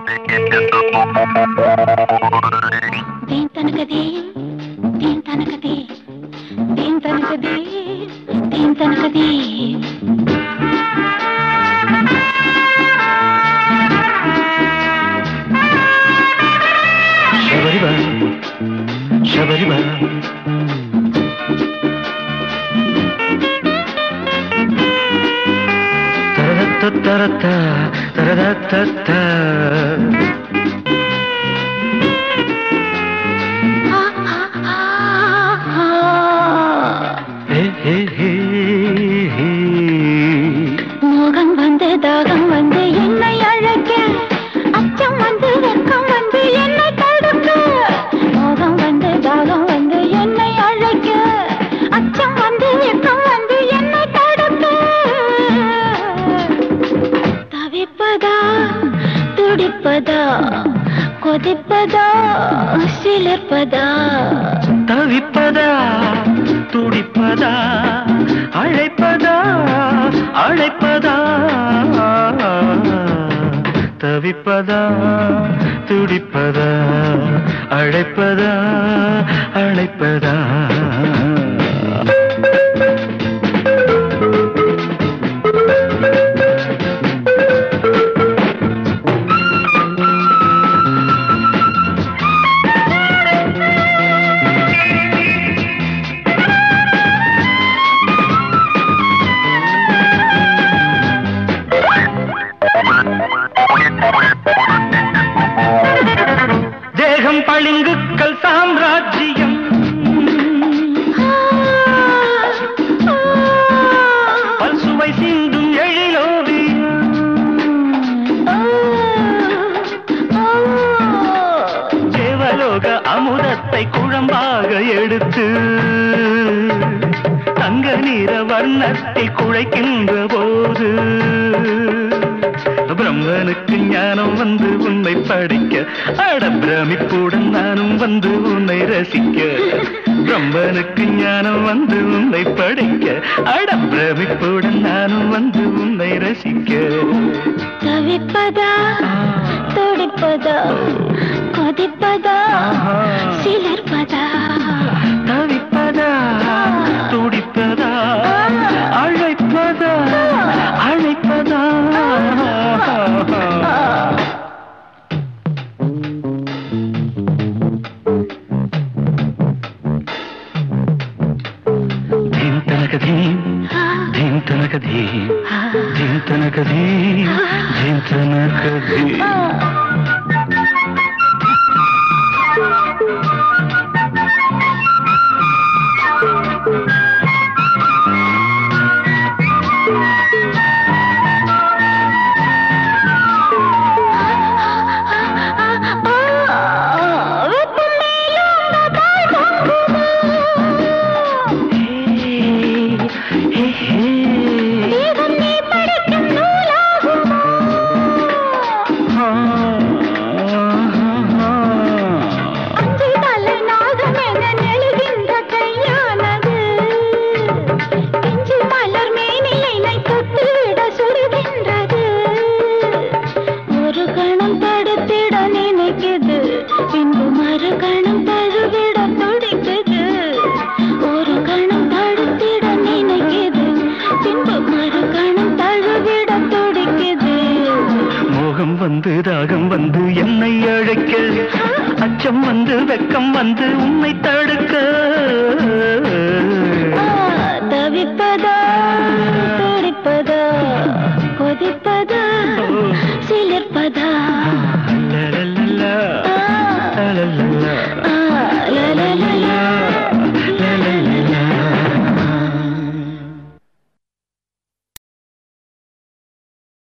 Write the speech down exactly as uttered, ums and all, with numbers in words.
Din tanakadi, din tanakadi, din tanakadi, din tanakadi. Shabariba, Shabariba. Tarata, tarata, tarata. மோகம் வந்து தாகம் வந்து என்னை அழைக்க, அச்சம் வந்து வெட்கம் வந்து என்னை தடுக்க. மோகம் வந்து தாகம் வந்து என்னை அழைக்க, அச்சம் வந்து வெட்கம் வந்து என்னை தடுக்க. தவிப்பதா துடிப்பதா கொதிப்பதா சிலிர்ப்பதா? தவிப்பதா துடிப்பதா அழைப்பதா அழைப்பதா? தவிப்பதா துடிப்பதா அழைப்பதா அழைப்பதா? தேகம் பளிங்குக்கள் சாம்ராஜ்யம், பல்சுவை சிந்தும் எழிலோவியம். தேவலோக அமுதத்தை குழம்பாக எடுத்து தங்க நிற வர்ணத்தில் குழைக்கின்ற போது பிரம்மனுக்கு ஞானம் வந்து உன்னை படிக்க, அட பிரமிப்புடன் நானும் வந்து உன்னை ரசிக்க. பிரம்மனுக்கு ஞானம் வந்து உன்னை படிக்க, அட பிரமிப்புடன் நானும் வந்து உன்னை ரசிக்க. தவிப்பதா துடிப்பதா கொதிப்பதா சிலிர்ப்பதா? தவிப்பதா துடிப்பதா அழைப்பதா அழைப்பதா? Din tanakadi, din tanakadi, din tanakadi, din tanakadi. வந்து தாகம் வந்து என்னை அழைக்க, அச்சம் வந்து வெட்கம் வந்து உன்னை தடு